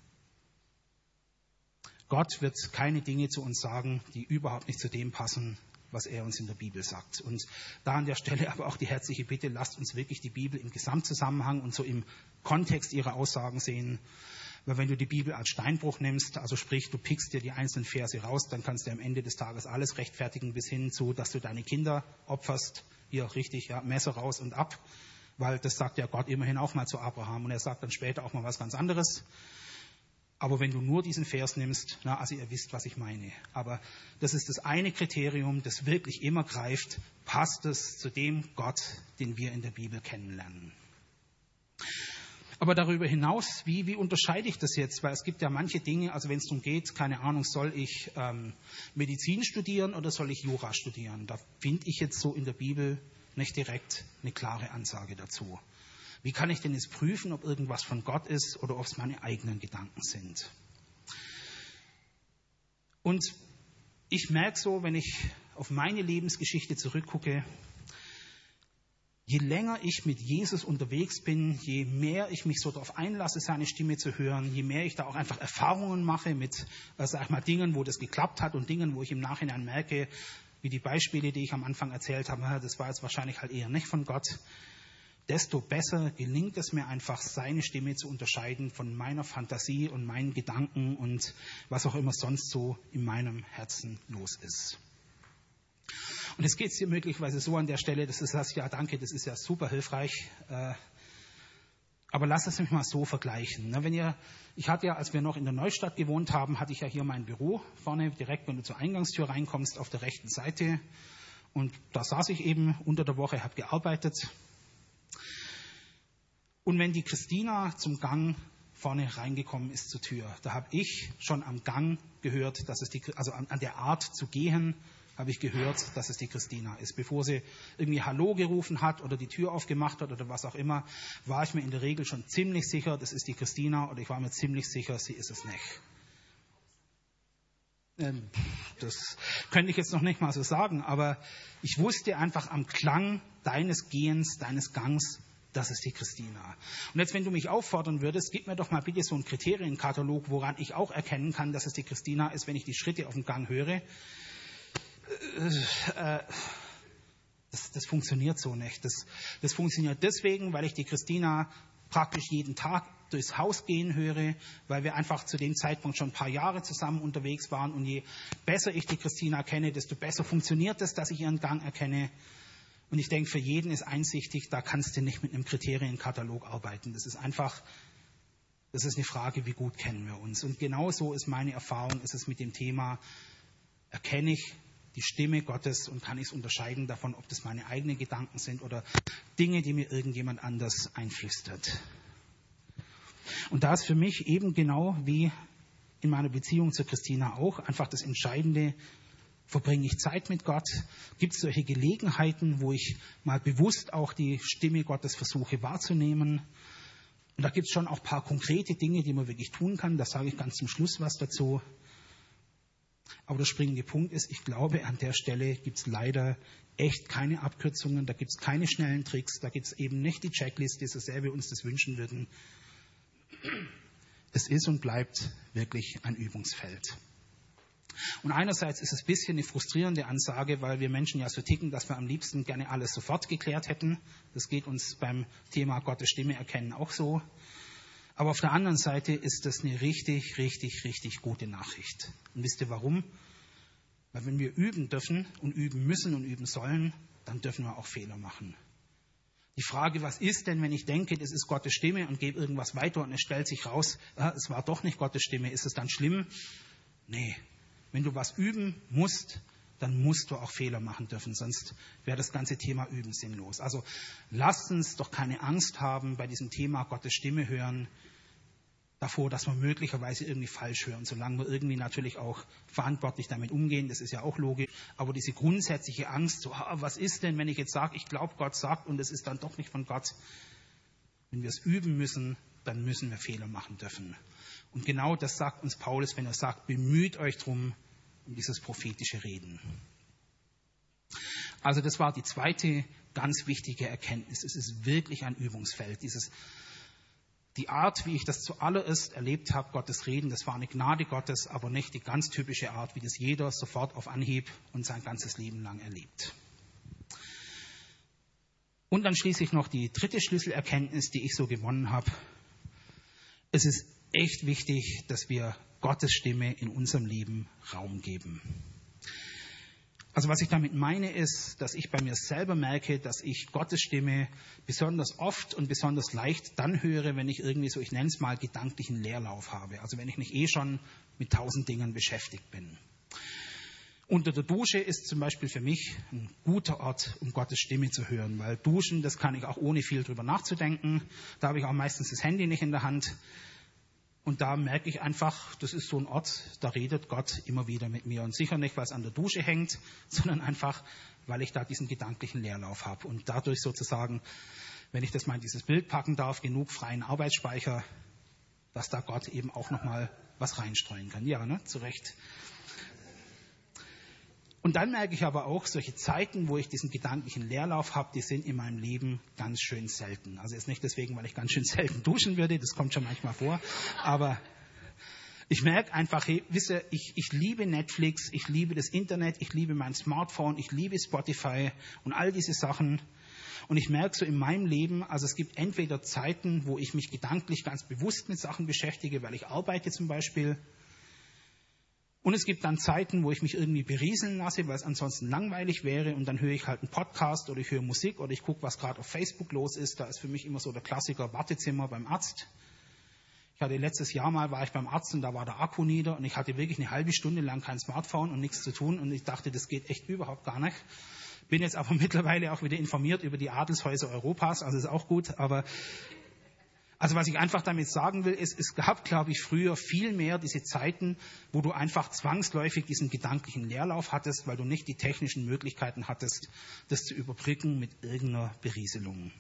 [SPEAKER 1] Gott wird keine Dinge zu uns sagen, die überhaupt nicht zu dem passen, was er uns in der Bibel sagt. Und da an der Stelle aber auch die herzliche Bitte, lasst uns wirklich die Bibel im Gesamtzusammenhang und so im Kontext ihrer Aussagen sehen. Weil wenn du die Bibel als Steinbruch nimmst, also sprich, du pickst dir die einzelnen Verse raus, dann kannst du am Ende des Tages alles rechtfertigen bis hin zu, dass du deine Kinder opferst. Hier richtig, ja, Messer raus und ab. Weil das sagt ja Gott immerhin auch mal zu Abraham. Und er sagt dann später auch mal was ganz anderes. Aber wenn du nur diesen Vers nimmst, also ihr wisst, was ich meine. Aber das ist das eine Kriterium, das wirklich immer greift. Passt es zu dem Gott, den wir in der Bibel kennenlernen? Aber darüber hinaus, wie unterscheide ich das jetzt? Weil es gibt ja manche Dinge, also wenn es darum geht, keine Ahnung, soll ich Medizin studieren oder soll ich Jura studieren? Da finde ich jetzt so in der Bibel nicht direkt eine klare Ansage dazu. Wie kann ich denn jetzt prüfen, ob irgendwas von Gott ist oder ob es meine eigenen Gedanken sind? Und ich merke so, wenn ich auf meine Lebensgeschichte zurückgucke, je länger ich mit Jesus unterwegs bin, je mehr ich mich so darauf einlasse, seine Stimme zu hören, je mehr ich da auch einfach Erfahrungen mache mit, sag ich mal, Dingen, wo das geklappt hat und Dingen, wo ich im Nachhinein merke, wie die Beispiele, die ich am Anfang erzählt habe, das war jetzt wahrscheinlich halt eher nicht von Gott, desto besser gelingt es mir einfach, seine Stimme zu unterscheiden von meiner Fantasie und meinen Gedanken und was auch immer sonst so in meinem Herzen los ist. Und jetzt geht es dir möglicherweise so an der Stelle, dass du sagst, ja danke, das ist ja super hilfreich, aber lass es mich mal so vergleichen. Ich hatte ja, als wir noch in der Neustadt gewohnt haben, hatte ich ja hier mein Büro vorne, direkt wenn du zur Eingangstür reinkommst, auf der rechten Seite. Und da saß ich eben unter der Woche, habe gearbeitet. Und wenn die Christina zum Gang vorne reingekommen ist zur Tür, da habe ich schon am Gang gehört, also an der Art zu gehen, habe ich gehört, dass es die Christina ist. Bevor sie irgendwie Hallo gerufen hat oder die Tür aufgemacht hat oder was auch immer, war ich mir in der Regel schon ziemlich sicher, das ist die Christina, oder ich war mir ziemlich sicher, sie ist es nicht. Das könnte ich jetzt noch nicht mal so sagen, aber ich wusste einfach am Klang deines Gehens, deines Gangs, das ist die Christina. Und jetzt, wenn du mich auffordern würdest, gib mir doch mal bitte so einen Kriterienkatalog, woran ich auch erkennen kann, dass es die Christina ist, wenn ich die Schritte auf dem Gang höre. Das funktioniert so nicht. Das funktioniert deswegen, weil ich die Christina praktisch jeden Tag durchs Haus gehen höre, weil wir einfach zu dem Zeitpunkt schon ein paar Jahre zusammen unterwegs waren. Und je besser ich die Christina kenne, desto besser funktioniert es, dass ich ihren Gang erkenne. Und ich denke, für jeden ist einsichtig, da kannst du nicht mit einem Kriterienkatalog arbeiten. Das ist eine Frage, wie gut kennen wir uns. Und genau so ist meine Erfahrung, ist es mit dem Thema, erkenne ich die Stimme Gottes und kann ich es unterscheiden davon, ob das meine eigenen Gedanken sind oder Dinge, die mir irgendjemand anders einflüstert. Und da ist für mich eben genau wie in meiner Beziehung zu Christina auch einfach das Entscheidende, verbringe ich Zeit mit Gott? Gibt es solche Gelegenheiten, wo ich mal bewusst auch die Stimme Gottes versuche wahrzunehmen? Und da gibt es schon auch ein paar konkrete Dinge, die man wirklich tun kann. Da sage ich ganz zum Schluss was dazu. Aber der springende Punkt ist, ich glaube, an der Stelle gibt es leider echt keine Abkürzungen, da gibt es keine schnellen Tricks, da gibt es eben nicht die Checkliste, so sehr wir uns das wünschen würden. Es ist und bleibt wirklich ein Übungsfeld. Und einerseits ist es ein bisschen eine frustrierende Ansage, weil wir Menschen ja so ticken, dass wir am liebsten gerne alles sofort geklärt hätten. Das geht uns beim Thema Gottes Stimme erkennen auch so. Aber auf der anderen Seite ist das eine richtig, richtig, richtig gute Nachricht. Und wisst ihr warum? Weil wenn wir üben dürfen und üben müssen und üben sollen, dann dürfen wir auch Fehler machen. Die Frage, was ist denn, wenn ich denke, das ist Gottes Stimme und gebe irgendwas weiter und es stellt sich raus, es war doch nicht Gottes Stimme, ist es dann schlimm? Nee. Wenn du was üben musst, dann musst du auch Fehler machen dürfen, sonst wäre das ganze Thema Üben sinnlos. Also lasst uns doch keine Angst haben bei diesem Thema Gottes Stimme hören, davor, dass wir möglicherweise irgendwie falsch hören, solange wir irgendwie natürlich auch verantwortlich damit umgehen, das ist ja auch logisch. Aber diese grundsätzliche Angst, so, was ist denn, wenn ich jetzt sage, ich glaube, Gott sagt und es ist dann doch nicht von Gott. Wenn wir es üben müssen, dann müssen wir Fehler machen dürfen. Und genau das sagt uns Paulus, wenn er sagt, bemüht euch drum, um dieses prophetische Reden. Also das war die zweite ganz wichtige Erkenntnis. Es ist wirklich ein Übungsfeld. Die Art, wie ich das zuallererst erlebt habe, Gottes Reden, das war eine Gnade Gottes, aber nicht die ganz typische Art, wie das jeder sofort auf Anhieb und sein ganzes Leben lang erlebt. Und dann schließlich noch die dritte Schlüsselerkenntnis, die ich so gewonnen habe. Es ist echt wichtig, dass wir Gottes Stimme in unserem Leben Raum geben. Also was ich damit meine ist, dass ich bei mir selber merke, dass ich Gottes Stimme besonders oft und besonders leicht dann höre, wenn ich irgendwie so, ich nenne es mal, gedanklichen Leerlauf habe. Also wenn ich nicht schon mit 1000 Dingen beschäftigt bin. Unter der Dusche ist zum Beispiel für mich ein guter Ort, um Gottes Stimme zu hören, weil Duschen, das kann ich auch ohne viel drüber nachzudenken. Da habe ich auch meistens das Handy nicht in der Hand. Und da merke ich einfach, das ist so ein Ort, da redet Gott immer wieder mit mir. Und sicher nicht, weil es an der Dusche hängt, sondern einfach, weil ich da diesen gedanklichen Leerlauf habe. Und dadurch sozusagen, wenn ich das mal in dieses Bild packen darf, genug freien Arbeitsspeicher, dass da Gott eben auch nochmal was reinstreuen kann. Ja, ne? Zu Recht. Und dann merke ich aber auch, solche Zeiten, wo ich diesen gedanklichen Leerlauf habe, die sind in meinem Leben ganz schön selten. Also jetzt nicht deswegen, weil ich ganz schön selten duschen würde, das kommt schon manchmal vor. Aber ich merke einfach, hey, wisst ihr, ich liebe Netflix, ich liebe das Internet, ich liebe mein Smartphone, ich liebe Spotify und all diese Sachen. Und ich merke so in meinem Leben, also es gibt entweder Zeiten, wo ich mich gedanklich ganz bewusst mit Sachen beschäftige, weil ich arbeite zum Beispiel. Und es gibt dann Zeiten, wo ich mich irgendwie berieseln lasse, weil es ansonsten langweilig wäre. Und dann höre ich halt einen Podcast oder ich höre Musik oder ich gucke, was gerade auf Facebook los ist. Da ist für mich immer so der Klassiker Wartezimmer beim Arzt. Ich hatte letztes Jahr mal, war ich beim Arzt und da war der Akku nieder und ich hatte wirklich eine halbe Stunde lang kein Smartphone und nichts zu tun. Und ich dachte, das geht echt überhaupt gar nicht. Bin jetzt aber mittlerweile auch wieder informiert über die Adelshäuser Europas, also ist auch gut. Aber also was ich einfach damit sagen will, ist, es gab, glaube ich, früher viel mehr diese Zeiten, wo du einfach zwangsläufig diesen gedanklichen Leerlauf hattest, weil du nicht die technischen Möglichkeiten hattest, das zu überbrücken mit irgendeiner Berieselung.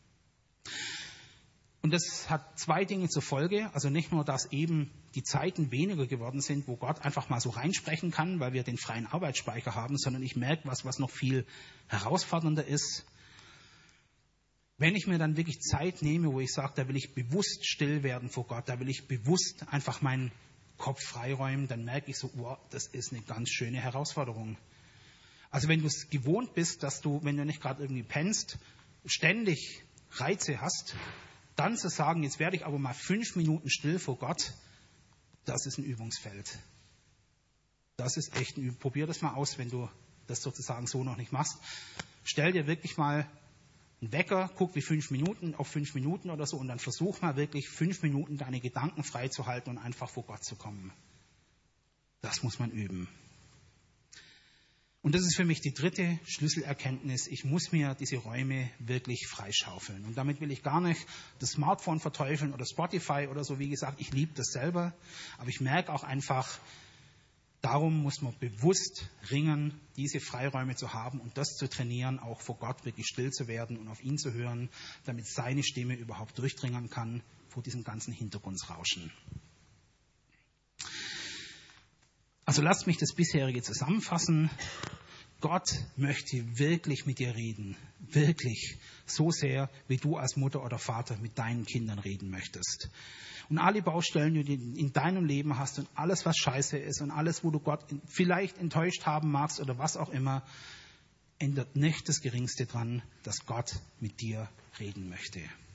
[SPEAKER 1] Und das hat zwei Dinge zur Folge. Also nicht nur, dass eben die Zeiten weniger geworden sind, wo Gott einfach mal so reinsprechen kann, weil wir den freien Arbeitsspeicher haben, sondern ich merke was noch viel herausfordernder ist. Wenn ich mir dann wirklich Zeit nehme, wo ich sage, da will ich bewusst still werden vor Gott, da will ich bewusst einfach meinen Kopf freiräumen, dann merke ich so, wow, das ist eine ganz schöne Herausforderung. Also wenn du es gewohnt bist, dass du, wenn du nicht gerade irgendwie pennst, ständig Reize hast, dann zu sagen, jetzt werde ich aber mal 5 Minuten still vor Gott, das ist ein Übungsfeld. Das ist echt ein Übungsfeld. Probier das mal aus, wenn du das sozusagen so noch nicht machst. Stell dir wirklich mal einen Wecker, guck wie 5 Minuten auf 5 Minuten oder so und dann versuch mal wirklich 5 Minuten deine Gedanken freizuhalten und einfach vor Gott zu kommen. Das muss man üben. Und das ist für mich die dritte Schlüsselerkenntnis. Ich muss mir diese Räume wirklich freischaufeln. Und damit will ich gar nicht das Smartphone verteufeln oder Spotify oder so. Wie gesagt, ich liebe das selber. Aber ich merke auch einfach, darum muss man bewusst ringen, diese Freiräume zu haben und das zu trainieren, auch vor Gott wirklich still zu werden und auf ihn zu hören, damit seine Stimme überhaupt durchdringen kann vor diesem ganzen Hintergrundrauschen. Also lasst mich das bisherige zusammenfassen. Gott möchte wirklich mit dir reden. Wirklich so sehr, wie du als Mutter oder Vater mit deinen Kindern reden möchtest. Und alle Baustellen, die du in deinem Leben hast und alles, was scheiße ist und alles, wo du Gott vielleicht enttäuscht haben magst oder was auch immer, ändert nicht das Geringste dran, dass Gott mit dir reden möchte.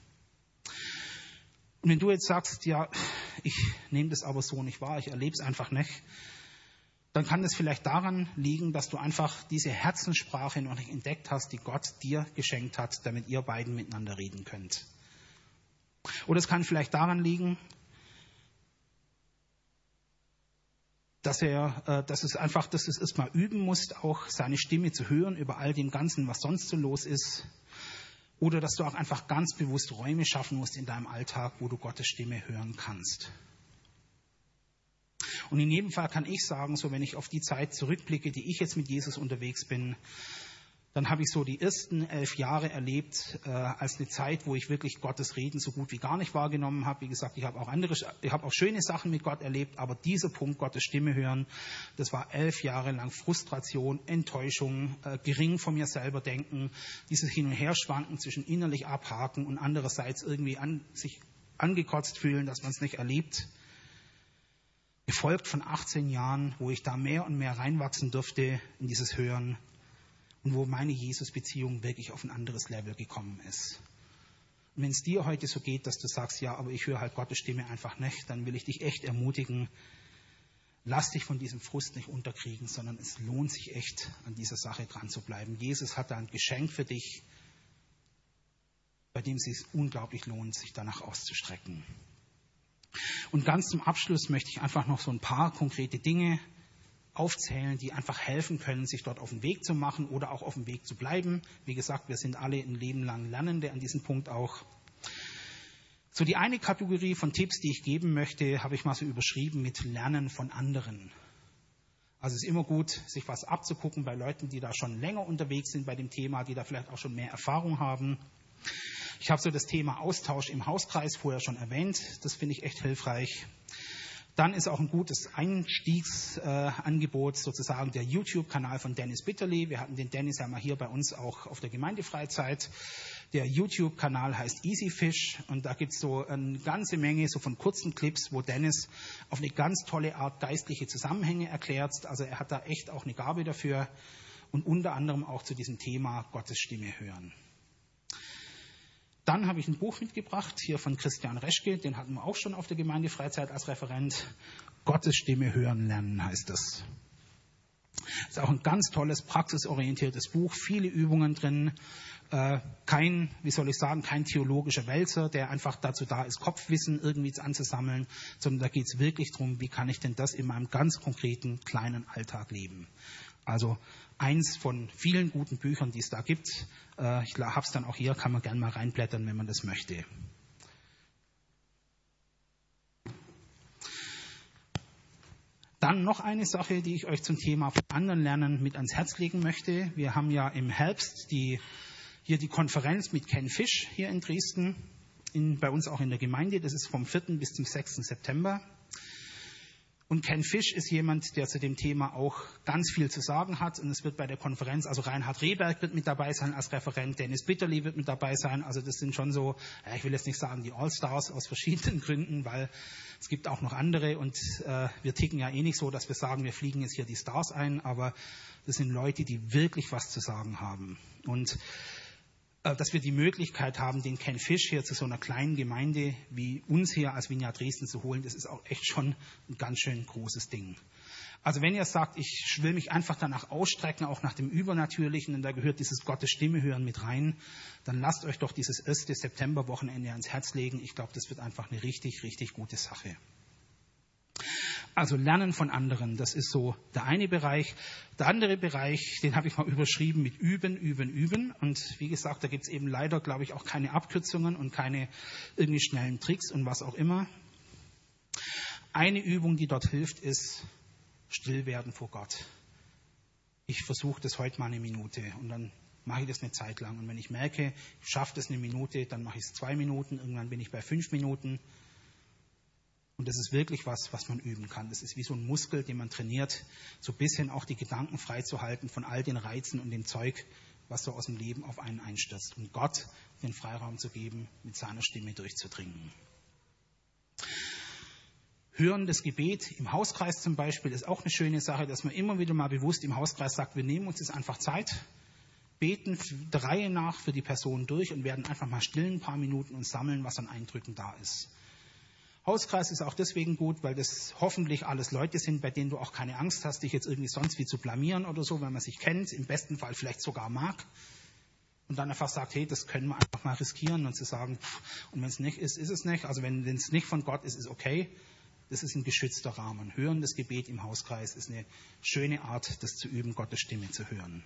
[SPEAKER 1] Und wenn du jetzt sagst, ja, ich nehme das aber so nicht wahr, ich erlebe es einfach nicht, dann kann es vielleicht daran liegen, dass du einfach diese Herzenssprache noch nicht entdeckt hast, die Gott dir geschenkt hat, damit ihr beiden miteinander reden könnt. Oder es kann vielleicht daran liegen, dass du es erstmal üben musst, auch seine Stimme zu hören über all dem Ganzen, was sonst so los ist. Oder dass du auch einfach ganz bewusst Räume schaffen musst in deinem Alltag, wo du Gottes Stimme hören kannst. Und in jedem Fall kann ich sagen, so wenn ich auf die Zeit zurückblicke, die ich jetzt mit Jesus unterwegs bin, dann habe ich so die ersten 11 Jahre erlebt als eine Zeit, wo ich wirklich Gottes Reden so gut wie gar nicht wahrgenommen habe. Wie gesagt, ich habe auch schöne Sachen mit Gott erlebt, aber dieser Punkt, Gottes Stimme hören, das war 11 Jahre lang Frustration, Enttäuschung, gering von mir selber denken, dieses Hin- und Herschwanken zwischen innerlich abhaken und andererseits irgendwie sich angekotzt fühlen, dass man es nicht erlebt. Gefolgt von 18 Jahren, wo ich da mehr und mehr reinwachsen durfte in dieses Hören und wo meine Jesus-Beziehung wirklich auf ein anderes Level gekommen ist. Und wenn es dir heute so geht, dass du sagst, ja, aber ich höre halt Gottes Stimme einfach nicht, dann will ich dich echt ermutigen, lass dich von diesem Frust nicht unterkriegen, sondern es lohnt sich echt, an dieser Sache dran zu bleiben. Jesus hat da ein Geschenk für dich, bei dem es sich unglaublich lohnt, sich danach auszustrecken. Und ganz zum Abschluss möchte ich einfach noch so ein paar konkrete Dinge aufzählen, die einfach helfen können, sich dort auf den Weg zu machen oder auch auf dem Weg zu bleiben. Wie gesagt, wir sind alle ein Leben lang Lernende an diesem Punkt auch. So die eine Kategorie von Tipps, die ich geben möchte, habe ich mal so überschrieben mit Lernen von anderen. Also es ist immer gut, sich was abzugucken bei Leuten, die da schon länger unterwegs sind bei dem Thema, die da vielleicht auch schon mehr Erfahrung haben. Ich habe so das Thema Austausch im Hauskreis vorher schon erwähnt. Das finde ich echt hilfreich. Dann ist auch ein gutes Einstiegsangebot sozusagen der YouTube-Kanal von Dennis Bitterli. Wir hatten den Dennis ja mal hier bei uns auch auf der Gemeindefreizeit. Der YouTube-Kanal heißt Easyfish und da gibt es so eine ganze Menge so von kurzen Clips, wo Dennis auf eine ganz tolle Art geistliche Zusammenhänge erklärt. Also er hat da echt auch eine Gabe dafür und unter anderem auch zu diesem Thema Gottes Stimme hören. Dann habe ich ein Buch mitgebracht, hier von Christian Reschke, den hatten wir auch schon auf der Gemeindefreizeit als Referent. Gottes Stimme hören lernen heißt das. Ist auch ein ganz tolles, praxisorientiertes Buch, viele Übungen drin. Kein theologischer Wälzer, der einfach dazu da ist, Kopfwissen irgendwie anzusammeln, sondern da geht es wirklich darum, wie kann ich denn das in meinem ganz konkreten, kleinen Alltag leben. Also eins von vielen guten Büchern, die es da gibt. Ich habe es dann auch hier, kann man gerne mal reinblättern, wenn man das möchte. Dann noch eine Sache, die ich euch zum Thema von anderen Lernen mit ans Herz legen möchte. Wir haben ja im Herbst hier die Konferenz mit Ken Fish hier in Dresden, bei uns auch in der Gemeinde. Das ist vom 4. bis zum 6. September. Und Ken Fish ist jemand, der zu dem Thema auch ganz viel zu sagen hat. Und es wird bei der Konferenz, also Reinhard Rehberg wird mit dabei sein als Referent, Dennis Bitterli wird mit dabei sein. Also das sind schon so, ich will jetzt nicht sagen die Allstars aus verschiedenen Gründen, weil es gibt auch noch andere. Und wir ticken ja eh nicht so, dass wir sagen, wir fliegen jetzt hier die Stars ein. Aber das sind Leute, die wirklich was zu sagen haben. Und dass wir die Möglichkeit haben, den Ken Fish hier zu so einer kleinen Gemeinde wie uns hier als Vineyard Dresden zu holen, das ist auch echt schon ein ganz schön großes Ding. Also wenn ihr sagt, ich will mich einfach danach ausstrecken, auch nach dem Übernatürlichen, und da gehört dieses Gottes Stimme hören mit rein, dann lasst euch doch dieses 1. September-Wochenende ans Herz legen. Ich glaube, das wird einfach eine richtig, richtig gute Sache. Also Lernen von anderen, das ist so der eine Bereich. Der andere Bereich, den habe ich mal überschrieben mit Üben, Üben, Üben. Und wie gesagt, da gibt es eben leider, glaube ich, auch keine Abkürzungen und keine irgendwie schnellen Tricks und was auch immer. Eine Übung, die dort hilft, ist still werden vor Gott. Ich versuche das heute mal eine Minute und dann mache ich das eine Zeit lang. Und wenn ich merke, ich schaffe das eine Minute, dann mache ich es 2 Minuten. Irgendwann bin ich bei 5 Minuten. Und das ist wirklich was man üben kann. Das ist wie so ein Muskel, den man trainiert, so ein bisschen auch die Gedanken freizuhalten von all den Reizen und dem Zeug, was so aus dem Leben auf einen einstürzt. Und Gott den Freiraum zu geben, mit seiner Stimme durchzudringen. Hörendes Gebet im Hauskreis zum Beispiel ist auch eine schöne Sache, dass man immer wieder mal bewusst im Hauskreis sagt, wir nehmen uns jetzt einfach Zeit, beten der Reihe nach für die Person durch und werden einfach mal still ein paar Minuten und sammeln, was an Eindrücken da ist. Hauskreis ist auch deswegen gut, weil das hoffentlich alles Leute sind, bei denen du auch keine Angst hast, dich jetzt irgendwie sonst wie zu blamieren oder so, weil man sich kennt, im besten Fall vielleicht sogar mag. Und dann einfach sagt, hey, das können wir einfach mal riskieren und zu sagen, und wenn es nicht ist, ist es nicht. Also wenn es nicht von Gott ist, ist okay. Das ist ein geschützter Rahmen. Hörendes Gebet im Hauskreis ist eine schöne Art, das zu üben, Gottes Stimme zu hören.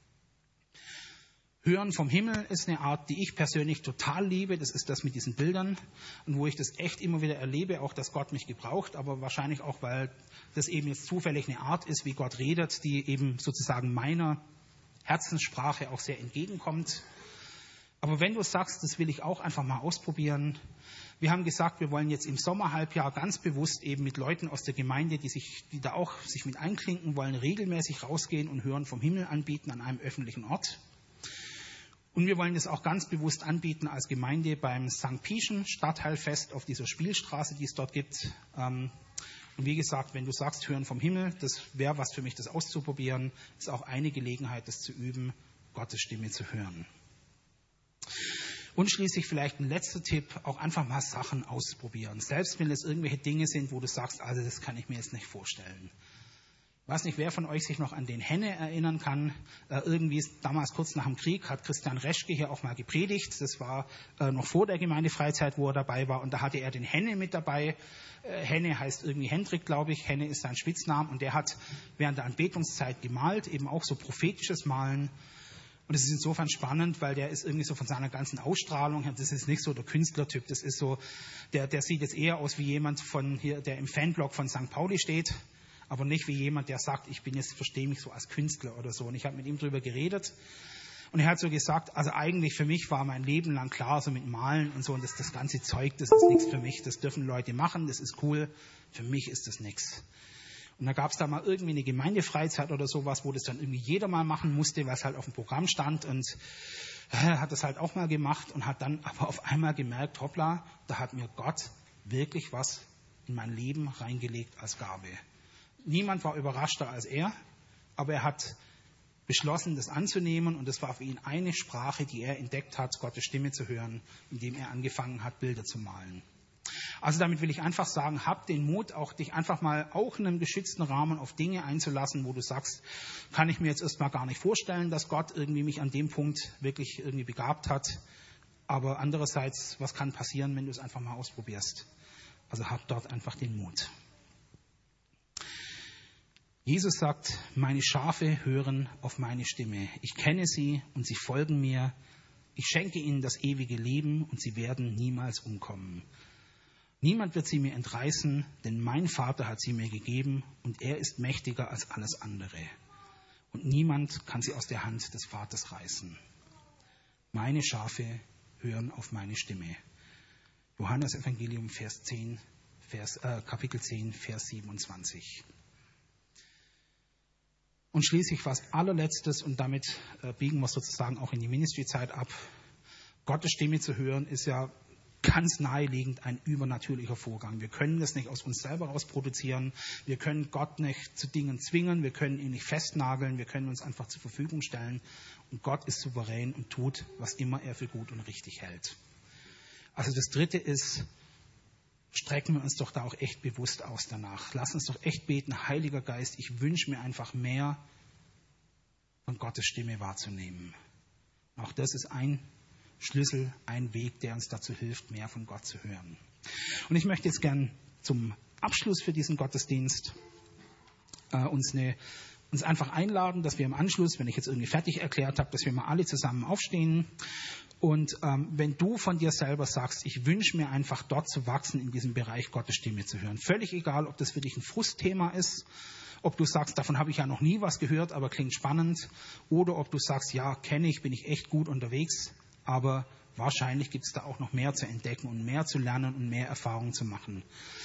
[SPEAKER 1] Hören vom Himmel ist eine Art, die ich persönlich total liebe. Das ist das mit diesen Bildern und wo ich das echt immer wieder erlebe, auch dass Gott mich gebraucht, aber wahrscheinlich auch, weil das eben jetzt zufällig eine Art ist, wie Gott redet, die eben sozusagen meiner Herzenssprache auch sehr entgegenkommt. Aber wenn du sagst, das will ich auch einfach mal ausprobieren. Wir haben gesagt, wir wollen jetzt im Sommerhalbjahr ganz bewusst eben mit Leuten aus der Gemeinde, die da auch sich mit einklinken wollen, regelmäßig rausgehen und Hören vom Himmel anbieten an einem öffentlichen Ort. Und wir wollen das auch ganz bewusst anbieten als Gemeinde beim St. Pieschen Stadtteilfest auf dieser Spielstraße, die es dort gibt. Und wie gesagt, wenn du sagst, Hören vom Himmel, das wäre was für mich, das auszuprobieren, ist auch eine Gelegenheit, das zu üben, Gottes Stimme zu hören. Und schließlich vielleicht ein letzter Tipp, auch einfach mal Sachen ausprobieren. Selbst wenn es irgendwelche Dinge sind, wo du sagst, also das kann ich mir jetzt nicht vorstellen. Ich weiß nicht, wer von euch sich noch an den Henne erinnern kann. Irgendwie damals kurz nach dem Krieg hat Christian Reschke hier auch mal gepredigt. Das war noch vor der Gemeindefreizeit, wo er dabei war. Und da hatte er den Henne mit dabei. Henne heißt irgendwie Hendrik, glaube ich. Henne ist sein Spitzname. Und der hat während der Anbetungszeit gemalt, eben auch so prophetisches Malen. Und es ist insofern spannend, weil der ist irgendwie so von seiner ganzen Ausstrahlung her, das ist nicht so der Künstlertyp. Das ist so, der sieht jetzt eher aus wie jemand von hier, der im Fanblog von St. Pauli steht. Aber nicht wie jemand, der sagt, verstehe mich so als Künstler oder so. Und ich habe mit ihm drüber geredet. Und er hat so gesagt, also eigentlich für mich war mein Leben lang klar, so mit Malen und so. Und das ganze Zeug, das ist nichts für mich. Das dürfen Leute machen, das ist cool. Für mich ist das nichts. Und da gab es da mal irgendwie eine Gemeindefreizeit oder sowas, wo das dann irgendwie jeder mal machen musste, weil es halt auf dem Programm stand. Und hat das halt auch mal gemacht und hat dann aber auf einmal gemerkt, hoppla, da hat mir Gott wirklich was in mein Leben reingelegt als Gabe. Niemand war überraschter als er, aber er hat beschlossen, das anzunehmen und das war für ihn eine Sprache, die er entdeckt hat, Gottes Stimme zu hören, indem er angefangen hat, Bilder zu malen. Also damit will ich einfach sagen, hab den Mut, auch dich einfach mal auch in einem geschützten Rahmen auf Dinge einzulassen, wo du sagst, kann ich mir jetzt erstmal gar nicht vorstellen, dass Gott irgendwie mich an dem Punkt wirklich irgendwie begabt hat. Aber andererseits, was kann passieren, wenn du es einfach mal ausprobierst? Also hab dort einfach den Mut. Jesus sagt, meine Schafe hören auf meine Stimme. Ich kenne sie und sie folgen mir. Ich schenke ihnen das ewige Leben und sie werden niemals umkommen. Niemand wird sie mir entreißen, denn mein Vater hat sie mir gegeben und er ist mächtiger als alles andere. Und niemand kann sie aus der Hand des Vaters reißen. Meine Schafe hören auf meine Stimme. Johannes Evangelium Kapitel 10, Vers 27. Und schließlich was allerletztes, und damit biegen wir sozusagen auch in die Ministry-Zeit ab. Gottes Stimme zu hören ist ja ganz naheliegend ein übernatürlicher Vorgang. Wir können das nicht aus uns selber heraus produzieren. Wir können Gott nicht zu Dingen zwingen. Wir können ihn nicht festnageln. Wir können uns einfach zur Verfügung stellen. Und Gott ist souverän und tut, was immer er für gut und richtig hält. Also das Dritte ist, strecken wir uns doch da auch echt bewusst aus danach. Lass uns doch echt beten, Heiliger Geist, ich wünsche mir einfach mehr von Gottes Stimme wahrzunehmen. Auch das ist ein Schlüssel, ein Weg, der uns dazu hilft, mehr von Gott zu hören. Und ich möchte jetzt gern zum Abschluss für diesen Gottesdienst uns einfach einladen, dass wir im Anschluss, wenn ich jetzt irgendwie fertig erklärt habe, dass wir mal alle zusammen aufstehen. Und wenn du von dir selber sagst, ich wünsche mir einfach dort zu wachsen, in diesem Bereich Gottes Stimme zu hören. Völlig egal, ob das für dich ein Frustthema ist, ob du sagst, davon habe ich ja noch nie was gehört, aber klingt spannend. Oder ob du sagst, ja, kenne ich, bin ich echt gut unterwegs. Aber wahrscheinlich gibt es da auch noch mehr zu entdecken und mehr zu lernen und mehr Erfahrung zu machen.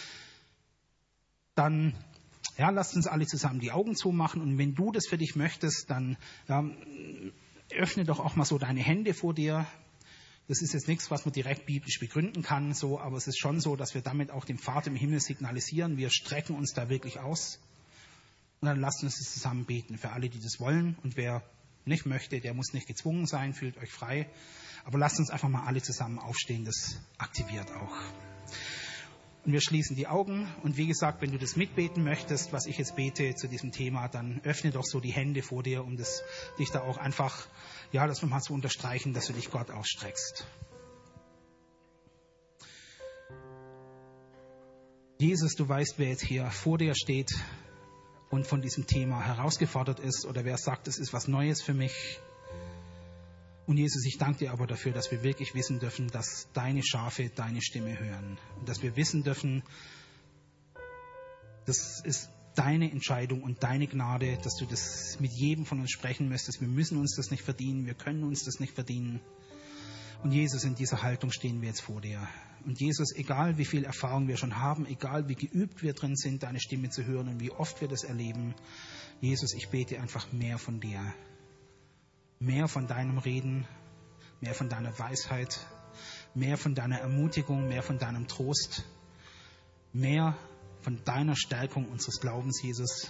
[SPEAKER 1] Dann lasst uns alle zusammen die Augen zumachen. Und wenn du das für dich möchtest, dann öffne doch auch mal so deine Hände vor dir. Das ist jetzt nichts, was man direkt biblisch begründen kann, so, aber es ist schon so, dass wir damit auch dem Vater im Himmel signalisieren, wir strecken uns da wirklich aus. Und dann lasst uns das zusammen beten für alle, die das wollen. Und wer nicht möchte, der muss nicht gezwungen sein, fühlt euch frei. Aber lasst uns einfach mal alle zusammen aufstehen, das aktiviert auch. Und wir schließen die Augen. Und wie gesagt, wenn du das mitbeten möchtest, was ich jetzt bete zu diesem Thema, dann öffne doch so die Hände vor dir, um dich da auch einfach, das nochmal zu unterstreichen, dass du dich Gott ausstreckst. Jesus, du weißt, wer jetzt hier vor dir steht und von diesem Thema herausgefordert ist oder wer sagt, es ist was Neues für mich. Und Jesus, ich danke dir aber dafür, dass wir wirklich wissen dürfen, dass deine Schafe deine Stimme hören. Und dass wir wissen dürfen, das ist deine Entscheidung und deine Gnade, dass du das mit jedem von uns sprechen möchtest. Wir müssen uns das nicht verdienen, wir können uns das nicht verdienen. Und Jesus, in dieser Haltung stehen wir jetzt vor dir. Und Jesus, egal wie viel Erfahrung wir schon haben, egal wie geübt wir drin sind, deine Stimme zu hören und wie oft wir das erleben, Jesus, ich bete einfach mehr von dir. Mehr von deinem Reden, mehr von deiner Weisheit, mehr von deiner Ermutigung, mehr von deinem Trost, mehr von deiner Stärkung unseres Glaubens, Jesus.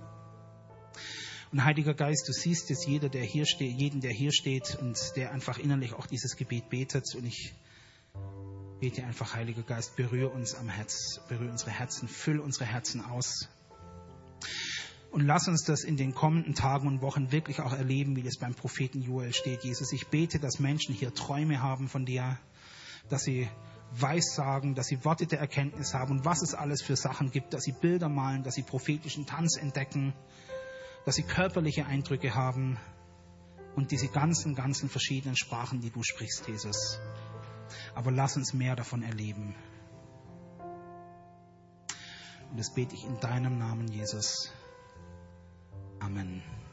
[SPEAKER 1] Und Heiliger Geist, du siehst jetzt jeden, der hier steht und der einfach innerlich auch dieses Gebet betet. Und ich bete einfach, Heiliger Geist, berühre uns am Herz, berühre unsere Herzen, füll unsere Herzen aus. Und lass uns das in den kommenden Tagen und Wochen wirklich auch erleben, wie das beim Propheten Joel steht. Jesus, ich bete, dass Menschen hier Träume haben von dir, dass sie Weissagen, dass sie Worte der Erkenntnis haben und was es alles für Sachen gibt, dass sie Bilder malen, dass sie prophetischen Tanz entdecken, dass sie körperliche Eindrücke haben und diese ganzen verschiedenen Sprachen, die du sprichst, Jesus. Aber lass uns mehr davon erleben. Und das bete ich in deinem Namen, Jesus. Amen.